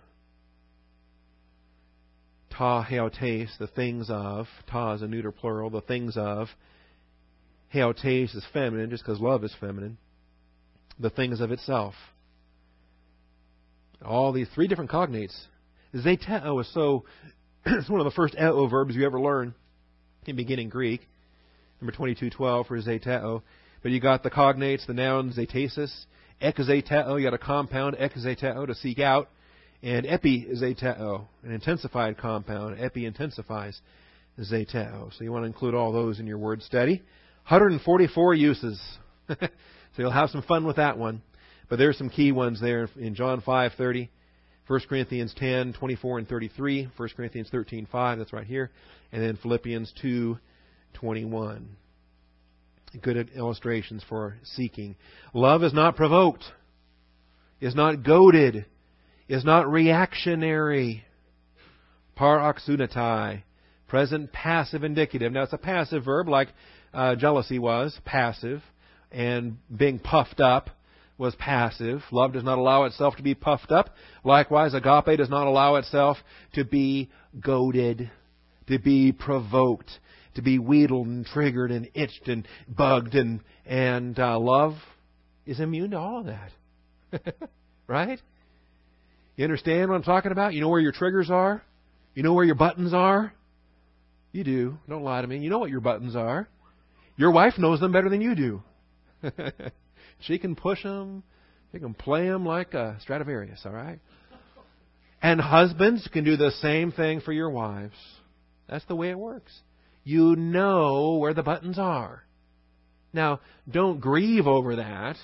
Ta heotes, the things of. Ta is a neuter plural, the things of. Heotes is feminine, just because love is feminine. The things of itself. All these three different cognates. Zeteo is so, it's one of the first eo verbs you ever learn in beginning Greek. Number twenty-two twelve for zeteo. But you got the cognates, the noun zetesis. Ekzeteo, you got a compound, ekzeteo, to seek out. And epizeteo, an intensified compound. Epi intensifies zeteo. So you want to include all those in your word study. one hundred forty-four uses. So you'll have some fun with that one. But there's some key ones there in John five thirty, First Corinthians ten twenty-four and thirty-three, First Corinthians thirteen five, that's right here, and then Philippians two twenty-one. Good illustrations for seeking. Love is not provoked, is not goaded, is not reactionary. Paroxunatai, present passive indicative. Now it's a passive verb like uh, jealousy was, passive, and being puffed up was passive. Love does not allow itself to be puffed up. Likewise, agape does not allow itself to be goaded, to be provoked, to be wheedled and triggered and itched and bugged. And, and uh, love is immune to all of that. Right? You understand what I'm talking about? You know where your triggers are? You know where your buttons are? You do. Don't lie to me. You know what your buttons are. Your wife knows them better than you do. She can push them. She can play them like a Stradivarius, all right? And husbands can do the same thing for your wives. That's the way it works. You know where the buttons are. Now, don't grieve over that.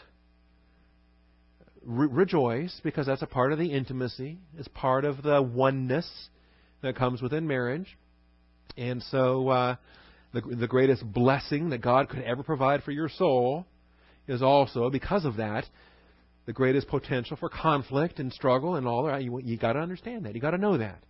Re- rejoice, because that's a part of the intimacy. It's part of the oneness that comes within marriage. And so uh, the, the greatest blessing that God could ever provide for your soul is also, because of that, the greatest potential for conflict and struggle and all that. You, you got to understand that. You got to know that.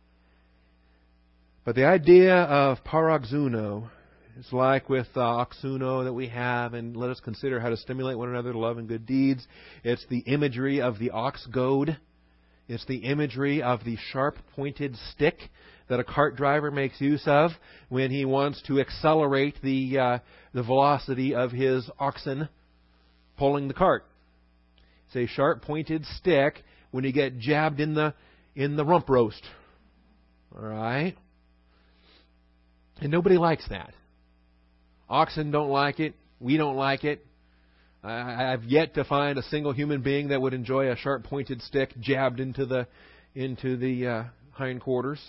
But the idea of paroxuno is like with uh, oxuno that we have, and let us consider how to stimulate one another to love and good deeds. It's the imagery of the ox goad. It's the imagery of the sharp-pointed stick that a cart driver makes use of when he wants to accelerate the uh, the velocity of his oxen pulling the cart. It's a sharp-pointed stick when you get jabbed in the in the rump roast. All right? And nobody likes that. Oxen don't like it. We don't like it. I, I've yet to find a single human being that would enjoy a sharp-pointed stick jabbed into the into the uh, hindquarters.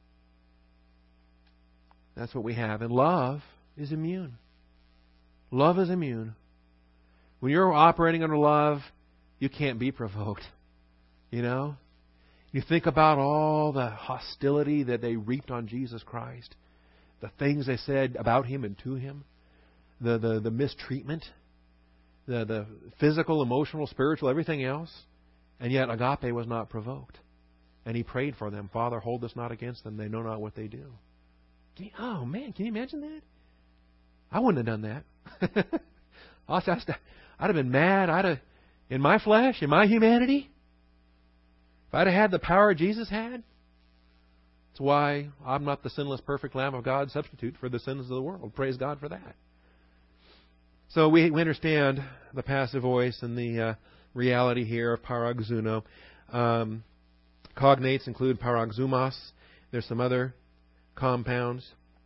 That's what we have. And love is immune. Love is immune. When you're operating under love, you can't be provoked. You know? You think about all the hostility that they reaped on Jesus Christ. The things they said about Him and to Him. The, the, the mistreatment. The, the physical, emotional, spiritual, everything else. And yet agape was not provoked. And He prayed for them. Father, hold this not against them. They know not what they do. Oh, man, can you imagine that? I wouldn't have done that. I'd have been mad. I'd have, in my flesh, in my humanity, if I'd have had the power Jesus had. That's why I'm not the sinless, perfect Lamb of God substitute for the sins of the world. Praise God for that. So we, we understand the passive voice and the uh, reality here of paroxuno. Um, cognates include paroxumos. There's some other compounds.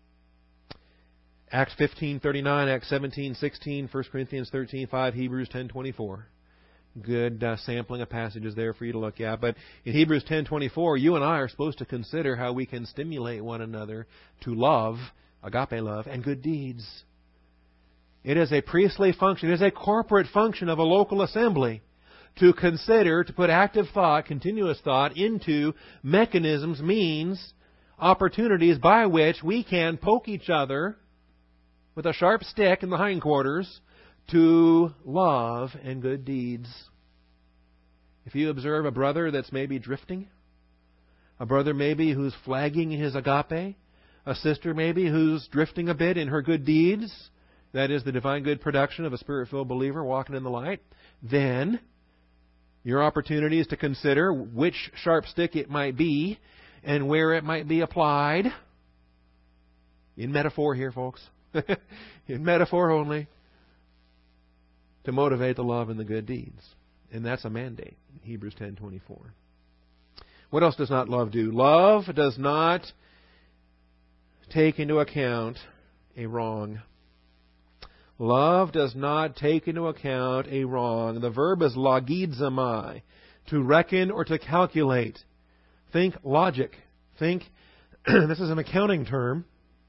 Acts fifteen thirty-nine, Acts seventeen sixteen, First Corinthians thirteen five, Hebrews ten twenty-four. Good uh, sampling of passages there for you to look at. But in Hebrews ten twenty-four, you and I are supposed to consider how we can stimulate one another to love, agape love, and good deeds. It is a priestly function. It is a corporate function of a local assembly to consider, to put active thought, continuous thought into mechanisms, means, opportunities by which we can poke each other with a sharp stick in the hindquarters to love and good deeds. If you observe a brother that's maybe drifting, a brother maybe who's flagging his agape, a sister maybe who's drifting a bit in her good deeds, that is the divine good production of a Spirit-filled believer walking in the light, then your opportunity is to consider which sharp stick it might be and where it might be applied. In metaphor here, folks. In metaphor only. To motivate the love and the good deeds. And that's a mandate. Hebrews ten twenty-four. What else does not love do? Love does not take into account a wrong. Love does not take into account a wrong. The verb is logizomai, to reckon or to calculate. Think logic. Think, this is an accounting term.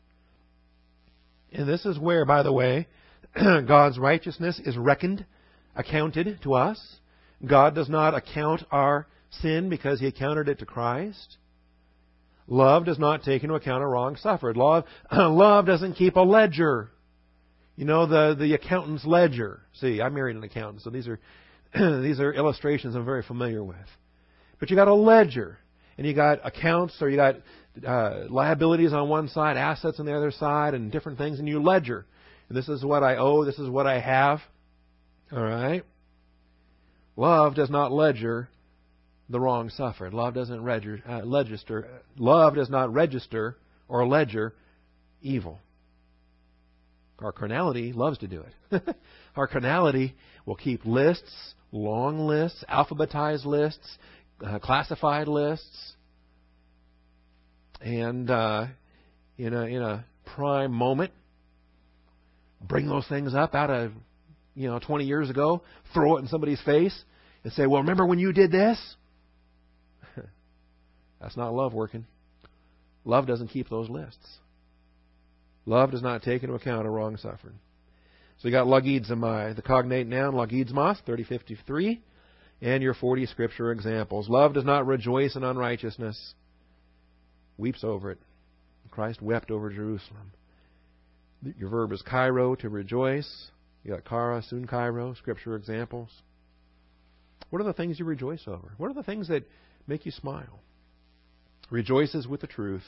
And this is where, by the way, God's righteousness is reckoned, accounted to us. God does not account our sin because He accounted it to Christ. Love does not take into account a wrong suffered. Love, love doesn't keep a ledger. You know, the, the accountant's ledger. See, I married an accountant, so these are these are illustrations I'm very familiar with. But you got a ledger, and you got accounts, or you got uh, liabilities on one side, assets on the other side, and different things, and you ledger. And this is what I owe, this is what I have. All right? Love does not ledger the wrong suffered. Love doesn't register, uh, register. Love does not register or ledger evil. Our carnality loves to do it. Our carnality will keep lists, long lists, alphabetized lists, uh, classified lists, and uh, in a in a prime moment, bring those things up out of you know twenty years ago, throw it in somebody's face, and say, "Well, remember when you did this?" That's not love working. Love doesn't keep those lists. Love does not take into account a wrong suffering. So you got logizomai, the cognate noun, logizmos, thirty fifty-three, and your forty scripture examples. Love does not rejoice in unrighteousness, weeps over it. Christ wept over Jerusalem. Your verb is kairo, to rejoice. You got kara, soon kairo, scripture examples. What are the things you rejoice over? What are the things that make you smile? Rejoices with the truth.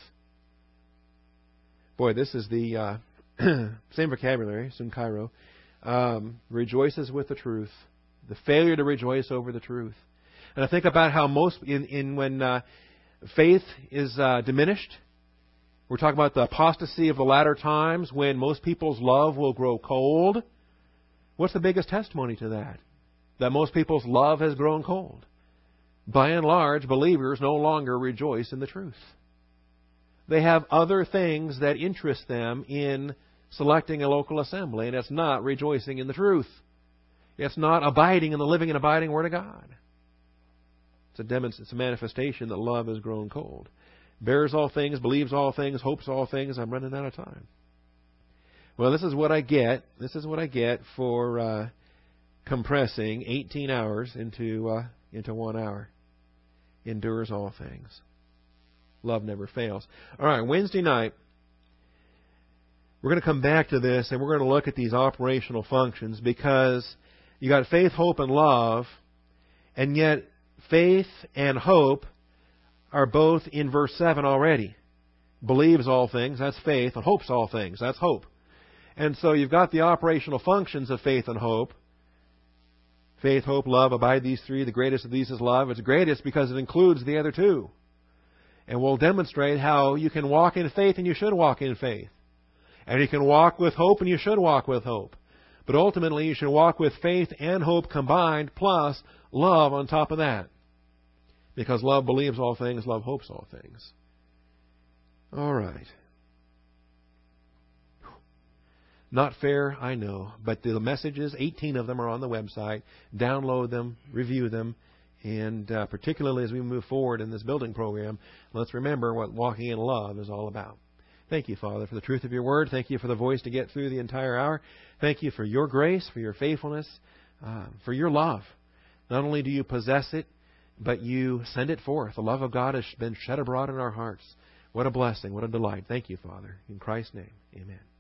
Boy, this is the uh, same vocabulary, soon kairo. Um, rejoices with the truth. The failure to rejoice over the truth. And I think about how most, in, in when uh, faith is uh, diminished, we're talking about the apostasy of the latter times, when most people's love will grow cold. What's the biggest testimony to that? That most people's love has grown cold. By and large, believers no longer rejoice in the truth. They have other things that interest them in selecting a local assembly, and it's not rejoicing in the truth. It's not abiding in the living and abiding Word of God. It's a, demonst- it's a manifestation that love has grown cold. Bears all things, believes all things, hopes all things. I'm running out of time. Well, this is what I get. This is what I get for uh, compressing eighteen hours into uh, into one hour. Endures all things. Love never fails. All right, Wednesday night, we're going to come back to this, and we're going to look at these operational functions, because you got faith, hope, and love, and yet faith and hope are both in verse seven already. Believes all things, that's faith, and hopes all things, that's hope. And so you've got the operational functions of faith and hope. Faith, hope, love, abide, these three. The greatest of these is love. It's greatest because it includes the other two. And we'll demonstrate how you can walk in faith and you should walk in faith. And you can walk with hope and you should walk with hope. But ultimately you should walk with faith and hope combined, plus love on top of that. Because love believes all things, love hopes all things. All right. Not fair, I know, but the messages, eighteen of them are on the website. Download them, review them, and uh, particularly as we move forward in this building program, let's remember what walking in love is all about. Thank you, Father, for the truth of your word. Thank you for the voice to get through the entire hour. Thank you for your grace, for your faithfulness, uh, for your love. Not only do you possess it, but you send it forth. The love of God has been shed abroad in our hearts. What a blessing, what a delight. Thank you, Father. In Christ's name, amen.